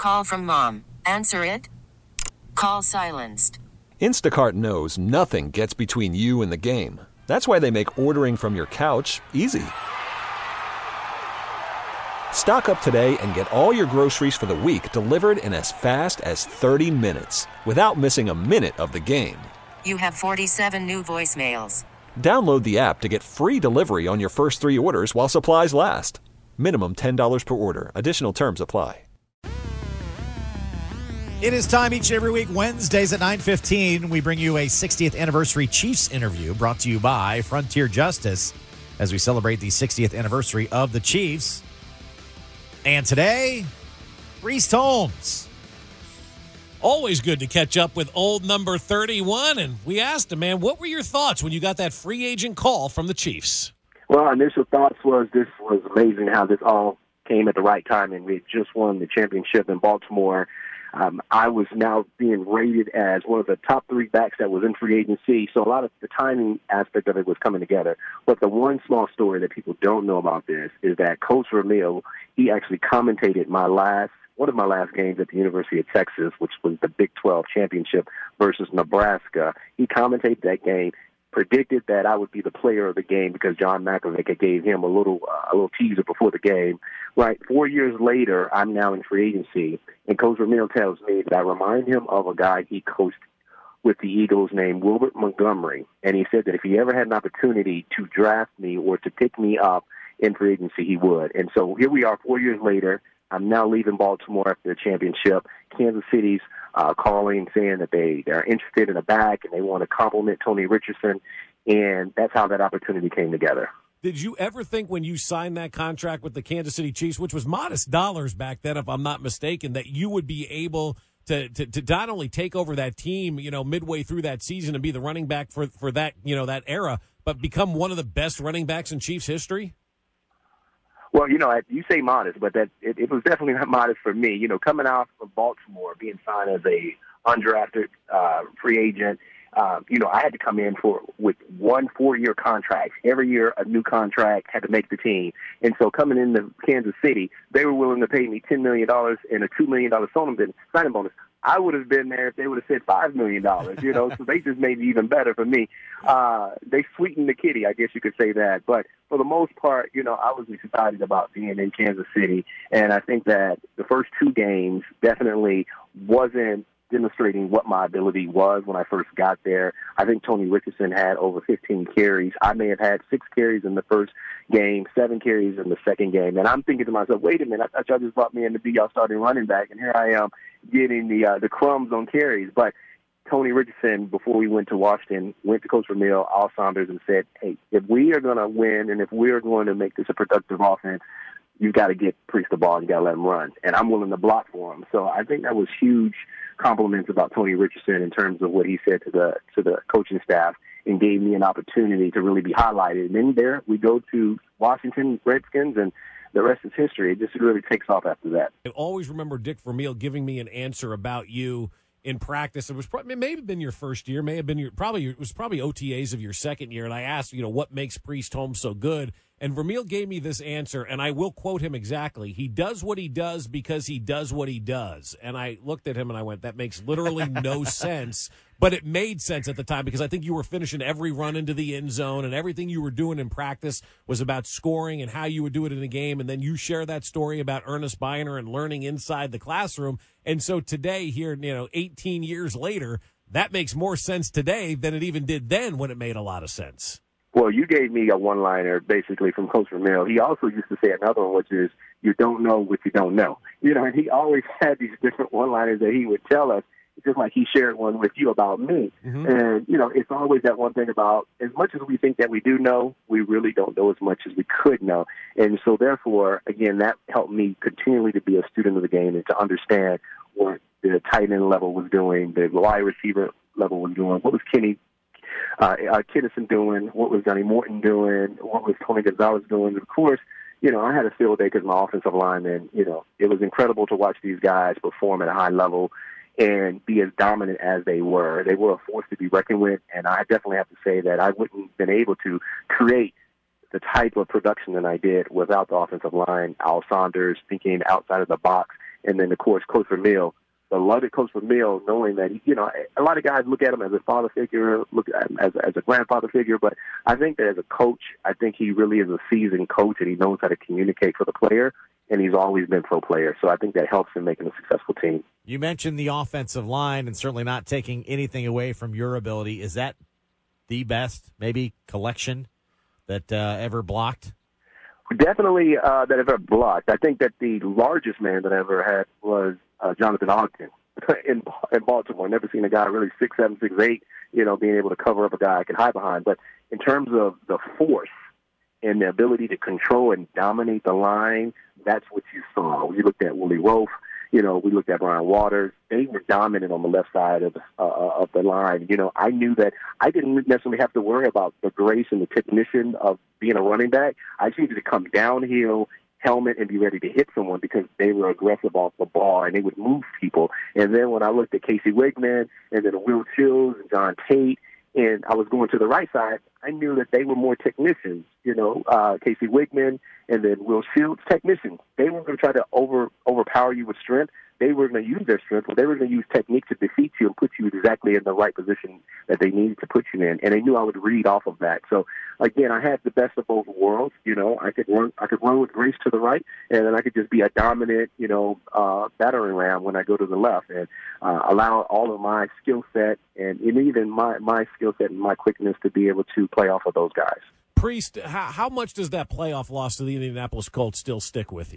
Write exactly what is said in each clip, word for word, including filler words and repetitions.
Call from mom. Answer it. Call silenced. Instacart knows nothing gets between you and the game. That's why they make ordering from your couch easy. Stock up today and get all your groceries for the week delivered in as fast as thirty minutes without missing a minute of the game. You have forty-seven new voicemails. Download the app to get free delivery on your first three orders while supplies last. Minimum ten dollars per order. Additional terms apply. It is time each and every week, Wednesdays at nine fifteen. We bring you a sixtieth anniversary Chiefs interview brought to you by Frontier Justice as we celebrate the sixtieth anniversary of the Chiefs. And today, Priest Holmes. Always good to catch up with old number thirty-one. And we asked him, man, what were your thoughts when you got that free agent call from the Chiefs? Well, initial thoughts was this was amazing how this all came at the right time, and we had just won the championship in Baltimore. Um, I was now being rated as one of the top three backs that was in free agency, so a lot of the timing aspect of it was coming together. But the one small story that people don't know about this is that Coach Vermeil, he actually commentated my last, one of my last games at the University of Texas, which was the Big twelve championship versus Nebraska. He commentated that game, predicted that I would be the player of the game because John McAvick gave him a little uh, a little teaser before the game. Right, four years later, I'm now in free agency, and Coach Vermeil tells me that I remind him of a guy he coached with the Eagles named Wilbert Montgomery, and he said that if he ever had an opportunity to draft me or to pick me up in free agency, he would. And so here we are four years later. I'm now leaving Baltimore after the championship. Kansas City's uh, calling, saying that they, they're interested in a back and they want to compliment Tony Richardson, and that's how that opportunity came together. Did you ever think when you signed that contract with the Kansas City Chiefs, which was modest dollars back then, if I'm not mistaken, that you would be able to, to, to not only take over that team, you know, midway through that season and be the running back for, for that, you know, that era, but become one of the best running backs in Chiefs history? Well, you know, you say modest, but that it, it was definitely not modest for me. You know, coming out from Baltimore, being signed as a undrafted uh, free agent, um, you know, I had to come in for with one four-year contract. Every year, a new contract had to make the team. And so coming into Kansas City, they were willing to pay me ten million dollars and a two million dollars signing bonus. I would have been there if they would have said five million dollars, you know, so they just made it even better for me. Uh, they sweetened the kitty, I guess you could say that. But for the most part, you know, I was excited about being in Kansas City. And I think that the first two games definitely wasn't demonstrating what my ability was when I first got there. I think Tony Richardson had over fifteen carries. I may have had six carries in the first game, seven carries in the second game. And I'm thinking to myself, wait a minute, I thought y'all just brought me in to be y'all starting running back, and here I am getting the uh, the crumbs on carries. But Tony Richardson, before we went to Washington, went to Coach Vermeil, Al Saunders, and said, hey, if we are going to win and if we are going to make this a productive offense, you've got to get Priest the ball and you got to let him run. And I'm willing to block for him. So I think that was huge compliments about Tony Richardson in terms of what he said to the to the coaching staff and gave me an opportunity to really be highlighted. And then there we go to Washington Redskins, and the rest is history. It just really takes off after that. I always remember Dick Vermeil giving me an answer about you in practice. It was probably, it may have been your first year, may have been your probably it was probably O T As of your second year. And I asked, you know, what makes Priest Holmes so good? And Vermeil gave me this answer, and I will quote him exactly. He does what he does because he does what he does. And I looked at him and I went, that makes literally no sense. But it made sense at the time because I think you were finishing every run into the end zone, and everything you were doing in practice was about scoring and how you would do it in a game. And then you share that story about Ernest Byner and learning inside the classroom. And so today, here, you know, eighteen years later, that makes more sense today than it even did then when it made a lot of sense. Well, you gave me a one-liner basically from Coach Vermeil. He also used to say another one, which is, you don't know what you don't know. You know, and he always had these different one-liners that he would tell us, just like he shared one with you about me. Mm-hmm. And, you know, it's always that one thing about as much as we think that we do know, we really don't know as much as we could know. And so, therefore, again, that helped me continually to be a student of the game and to understand what the tight end level was doing, the wide receiver level was doing, what was Kenny Uh, uh, Kinnison doing, what was Johnny Morton doing, what was Tony Gonzalez doing. Of course, you know, I had a field day because my offensive lineman, you know, it was incredible to watch these guys perform at a high level and be as dominant as they were. They were a force to be reckoned with, and I definitely have to say that I wouldn't have been able to create the type of production that I did without the offensive line, Al Saunders thinking outside of the box, and then, of course, Coach Vermeil. The love of Coach Vermeil, knowing that, you know, a lot of guys look at him as a father figure, look at him as, as a grandfather figure, but I think that as a coach, I think he really is a seasoned coach, and he knows how to communicate for the player, and he's always been pro player. So I think that helps him making a successful team. You mentioned the offensive line and certainly not taking anything away from your ability. Is that the best, maybe, collection that uh, ever blocked? Definitely uh, that I've ever blocked. I think that the largest man that I ever had was uh, Jonathan Ogden in, in Baltimore. Never seen a guy really six, seven, six, eight, you know, being able to cover up a guy I could hide behind. But in terms of the force and the ability to control and dominate the line, that's what you saw. We looked at Willie Roaf. You know, we looked at Brian Waters. They were dominant on the left side of uh, of the line. You know, I knew that I didn't necessarily have to worry about the grace and the technician of being a running back. I just needed to come downhill, helmet, and be ready to hit someone because they were aggressive off the ball and they would move people. And then when I looked at Casey Wigman and then Will Chills and John Tate, and I was going to the right side, I knew that they were more technicians, you know, uh, Casey Wigman and then Will Shields, technicians. They weren't going to try to over overpower you with strength. They were going to use their strength, but they were going to use technique to defeat you and put you exactly in the right position that they needed to put you in. And they knew I would read off of that. So again, I had the best of both worlds. You know, I could run, I could run with grace to the right, and then I could just be a dominant, you know, uh, battering ram when I go to the left, and uh, allow all of my skill set and, and even my my skill set and my quickness to be able to play off of those guys. Priest, how, how much does that playoff loss to the Indianapolis Colts still stick with you?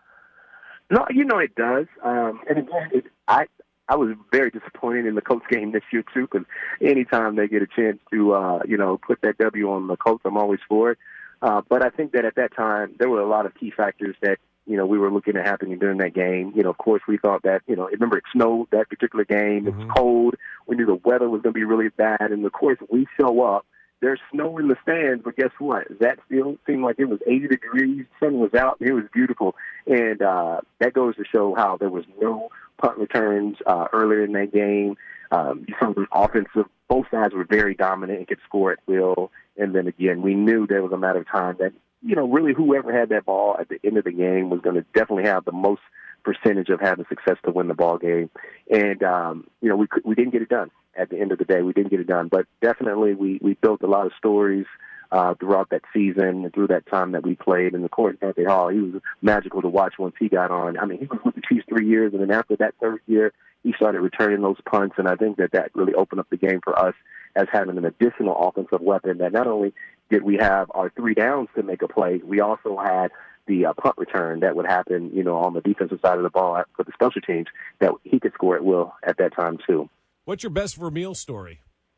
No, you know it does. Um, and again, it, I I was very disappointed in the Colts game this year too, because anytime they get a chance to uh, you know put that W on the Colts, I'm always for it. Uh, but I think that at that time there were a lot of key factors that you know we were looking at happening during that game. You know, of course, we thought that you know remember it snowed that particular game. Mm-hmm. It was cold. We knew the weather was going to be really bad, and of course we show up. There's snow in the stands, but guess what? That still seemed like it was eighty degrees. Sun was out. And it was beautiful. And uh, that goes to show how there was no punt returns uh, earlier in that game. Um, you saw the offensive, both sides were very dominant and could score at will. And then again, we knew there was a matter of time that, you know, really whoever had that ball at the end of the game was going to definitely have the most percentage of having success to win the ball game. And, um, you know, we we didn't get it done. At the end of the day, we didn't get it done. But definitely we, we built a lot of stories uh, throughout that season and through that time that we played. And, of course, Dante Hall, he was magical to watch once he got on. I mean, he was with the Chiefs three years, and then after that third year, he started returning those punts. And I think that that really opened up the game for us as having an additional offensive weapon that not only did we have our three downs to make a play, we also had the uh, punt return that would happen, you know, on the defensive side of the ball for the special teams that he could score at will at that time, too. What's your best Vermeil story?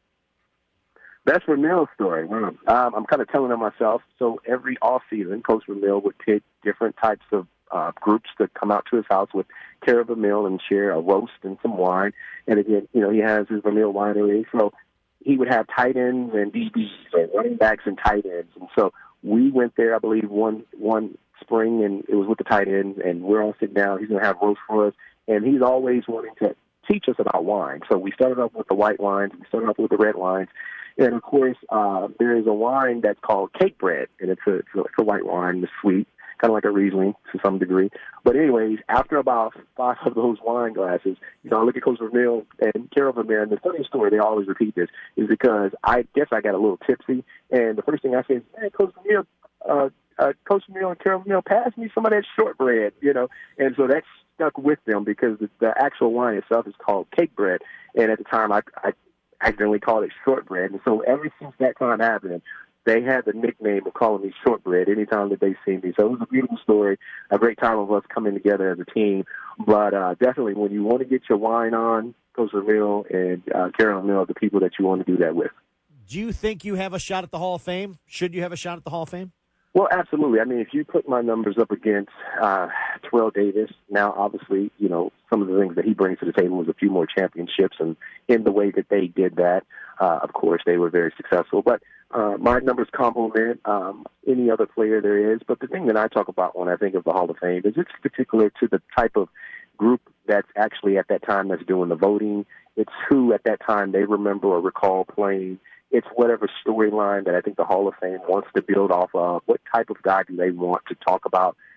Best Vermeil story. Um, I'm kind of telling it myself. So every off season, Coach Vermeil would pick different types of uh, groups to come out to his house with Cara Vermeil and share a roast and some wine. And again, you know, he has his Vermeil winery. So he would have tight ends and D Bs, or running backs and tight ends. And so we went there, I believe, one one spring, and it was with the tight ends. And we're all sitting down. He's going to have roast for us. And he's always wanting to teach us about wine. So we started off with the white wines, we started off with the red wines, and of course uh, there is a wine that's called Cake Bread, and it's a, it's a, it's a white wine, it's sweet, kind of like a Riesling to some degree. But anyways, after about five of those wine glasses, you know, I look at Coach Vermeil and Cara Vermeil, and the funny story, they always repeat this, is because I guess I got a little tipsy, and the first thing I say is, hey, Coach Vermeil, uh, uh, Coach Vermeil and Cara Vermeil, pass me some of that shortbread, you know, and so that's stuck with them because the, the actual wine itself is called Cake Bread, and at the time I, I accidentally called it shortbread. And so ever since that time happened, they had the nickname of calling me shortbread anytime that they see me. So it was a beautiful story, a great time of us coming together as a team. But uh, definitely, when you want to get your wine on, Coach Vermeil and uh, Cara Vermeil are the people that you want to do that with. Do you think you have a shot at the Hall of Fame? Should you have a shot at the Hall of Fame? Well, absolutely. I mean, if you put my numbers up against uh, Terrell Davis, now obviously, you know, some of the things that he brings to the table is a few more championships, and in the way that they did that, uh, of course, they were very successful. But uh, my numbers complement um, any other player there is. But the thing that I talk about when I think of the Hall of Fame is it's particular to the type of group that's actually at that time that's doing the voting. It's who at that time they remember or recall playing. It's whatever storyline that I think the Hall of Fame wants to build off of. What type of guy do they want to talk about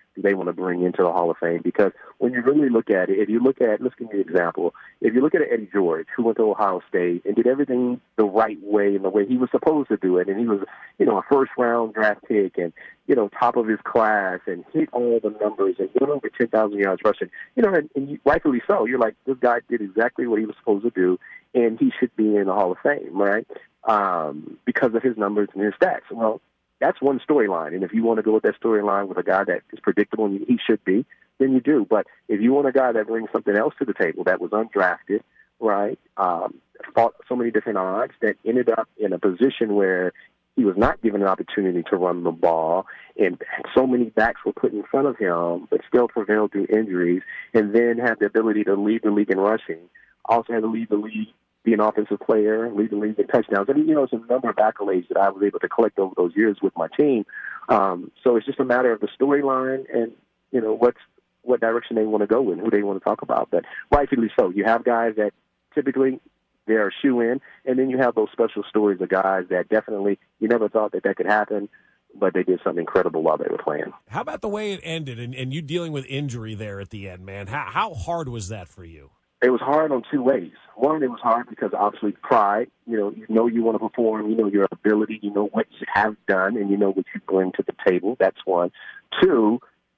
do they want to bring into the Hall of Fame? Because when you really look at it, if you look at, let's give you an example. If you look at Eddie George, who went to Ohio State and did everything the right way and the way he was supposed to do it, and he was, you know, a first-round draft pick and, you know, top of his class and hit all the numbers and went over ten thousand yards rushing, you know, and, and rightfully so. You're like, this guy did exactly what he was supposed to do, and he should be in the Hall of Fame, right, um, because of his numbers and his stats. Well, that's one storyline, and if you want to go with that storyline with a guy that is predictable and he should be, then you do. But if you want a guy that brings something else to the table that was undrafted, right, um, fought so many different odds, that ended up in a position where he was not given an opportunity to run the ball, and so many backs were put in front of him, but still prevailed through injuries, and then had the ability to lead the league in rushing, also had to lead the league, be an offensive player, lead the league in touchdowns. I mean, you know, it's a number of accolades that I was able to collect over those years with my team. Um, so it's just a matter of the storyline and, you know, what's, what direction they want to go in, who they want to talk about. But rightfully so. You have guys that typically they're a shoe-in, and then you have those special stories of guys that definitely you never thought that that could happen, but they did something incredible while they were playing. How about the way it ended and, and you dealing with injury there at the end, man? How, how hard was that for you? It was hard on two ways. One, it was hard because obviously pride, you know, you know you want to perform, you know your ability, you know what you have done, and you know what you bring to the table. That's one. Two,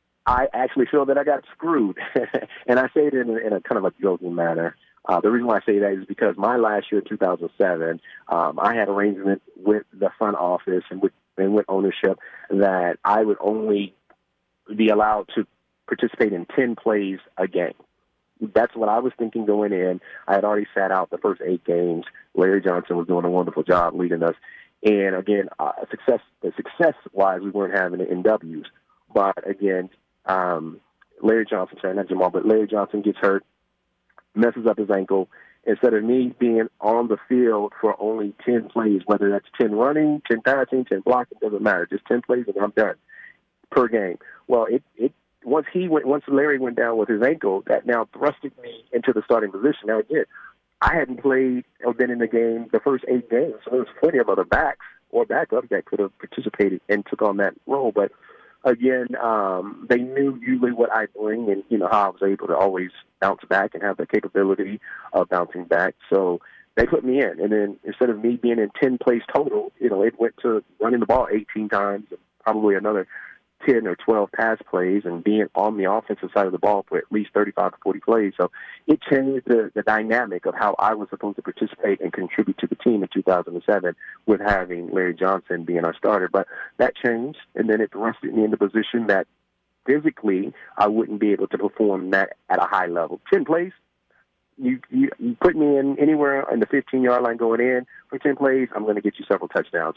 I actually feel that I got screwed. And I say it in a, in a kind of a joking manner. Uh, the reason why I say that is because my last year, two thousand seven, um, I had arrangement with the front office and with, and with ownership that I would only be allowed to participate in ten plays a game. That's what I was thinking going in. I had already sat out the first eight games. Larry Johnson was doing a wonderful job leading us. And again, uh, success, success-wise, we weren't having it in W's. But again, um, Larry Johnson, sorry, not Jamal, but Larry Johnson gets hurt, messes up his ankle. Instead of me being on the field for only ten plays, whether that's ten running, ten passing, ten blocking, doesn't matter. Just ten plays and I'm done per game. Well, it, it once he went, once Larry went down with his ankle, that now thrusted me into the starting position. Now again, I hadn't played or been in the game the first eight games, so there was plenty of other backs or backups that could have participated and took on that role. But again, um, they knew usually what I bring and, you know, how I was able to always bounce back and have the capability of bouncing back. So they put me in. And then instead of me being in ten plays total, you know, it went to running the ball eighteen times, probably another ten or twelve pass plays, and being on the offensive side of the ball for at least thirty-five to forty plays. So it changed the, the dynamic of how I was supposed to participate and contribute to the team in two thousand seven with having Larry Johnson being our starter. But that changed, and then it thrusted me in the position that physically I wouldn't be able to perform that at a high level. ten plays, you, you, you put me in anywhere in the fifteen-yard line going in for ten plays, I'm going to get you several touchdowns.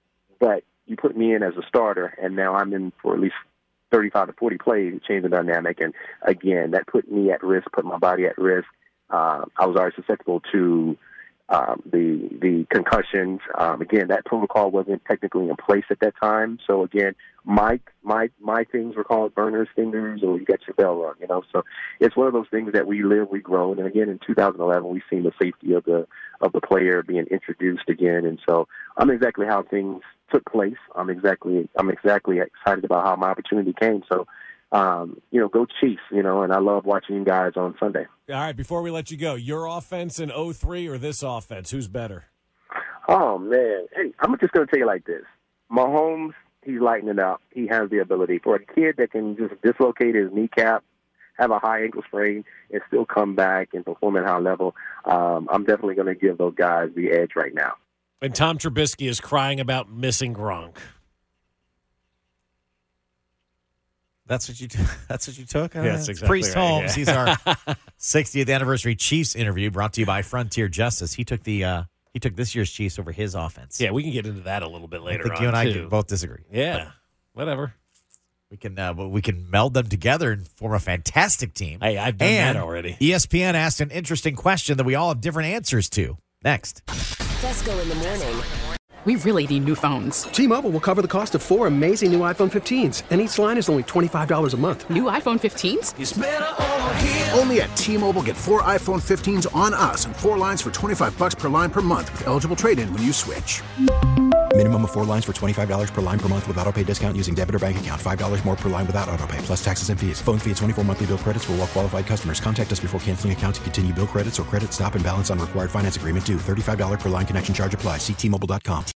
But you put me in as a starter, and now I'm in for at least thirty-five to forty plays, it changed the dynamic. And again, that put me at risk, put my body at risk. Uh, I was already susceptible to um, the the concussions. Um, again, that protocol wasn't technically in place at that time. So again, my my my things were called burners, fingers, or you got your bell rung. You know, so it's one of those things that we live, we grow. And again, in two thousand eleven, we've seen the safety of the of the player being introduced again. And so I'm exactly how things took place. I'm exactly I'm exactly excited about how my opportunity came. So, um, you know, go Chiefs, you know, and I love watching you guys on Sunday. All right, before we let you go, your offense in oh three or this offense, who's better? Oh, man. Hey, I'm just going to tell you like this. Mahomes, he's lighting it up. He has the ability. For a kid that can just dislocate his kneecap, have a high ankle sprain, and still come back and perform at a high level, um, I'm definitely going to give those guys the edge right now. And Tom Trubisky is crying about missing Gronk. That's what you. T- that's what you took. Yeah, that's exactly Priest right, Holmes. yeah. He's our sixtieth anniversary Chiefs interview, brought to you by Frontier Justice. He took the. Uh, he took this year's Chiefs over his offense. Yeah, we can get into that a little bit later I think on, you and I too. can both disagree. Yeah, but whatever. We can. Uh, we can meld them together and form a fantastic team. Hey, I've done and that already. E S P N asked an interesting question that we all have different answers to. Next. Fesco in the morning. We really need new phones. T-Mobile will cover the cost of four amazing new iPhone fifteens, and each line is only twenty-five dollars a month. New iPhone fifteens? It's better over here. Only at T-Mobile, get four iPhone fifteens on us and four lines for twenty-five bucks per line per month with eligible trade-in when you switch. Minimum of four lines for twenty-five dollars per line per month with auto pay discount using debit or bank account. five dollars more per line without auto pay, plus taxes and fees. Phone fee at twenty-four monthly bill credits for well qualified customers. Contact us before canceling account to continue bill credits or credit stop and balance on required finance agreement due. thirty-five dollars per line connection charge applies. See T Mobile dot com.